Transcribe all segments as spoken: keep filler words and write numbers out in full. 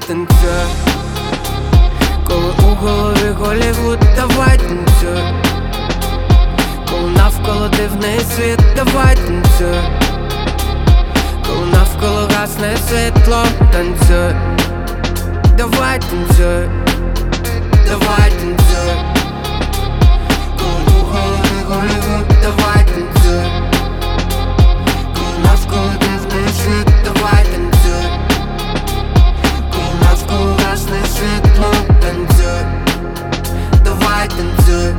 танцюй. Коли у голові Голлівуд, давай танцюй. Коли навколо дивний світ, давай танцюй. Коли навколо гасне світло, танцюй. Давай танцюй, давай танцюй. Коли у голові Голлівуд, давай танцюй. Коли навколо дивний світ, давай танцюй. Коли навколо гасне світло, танцюй. Давай танцюй.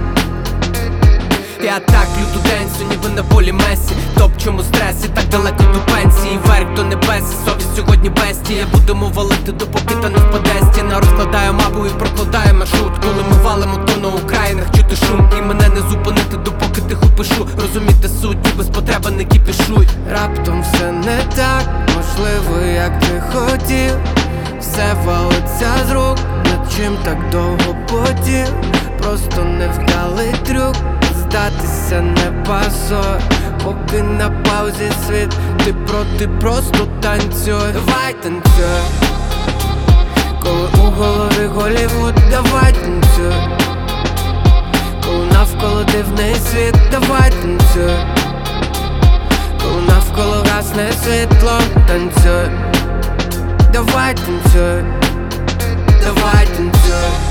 Я так люблю денсу, ніби на полі Месі. Топчемо стресі, так далеко до пенсії. Вверх до небес, совість сьогодні бестія. Будемо валити, допоки та не впаде стіна. Розкладаю мапу і прокладаю маршрут. Коли ми валимо, то на Українах чути шум. І мене не зупинити, допоки тихо пишу. Розуміти суть, і без потреби не кіпішуй. Раптом все не так, можливо, як ти хотів. Все валиться з рук, над чим так довго потів. Просто невдалий трюк, здатися не позор. Поки на паузі світ, ти проти, просто танцюй. Давай танцюй. Коли у голові Голлівуд, давай танцюй. Коли навколо дивний світ, давай танцюй. Коли навколо гасне світло, танцюй. Давай танцюй, давай танцюй.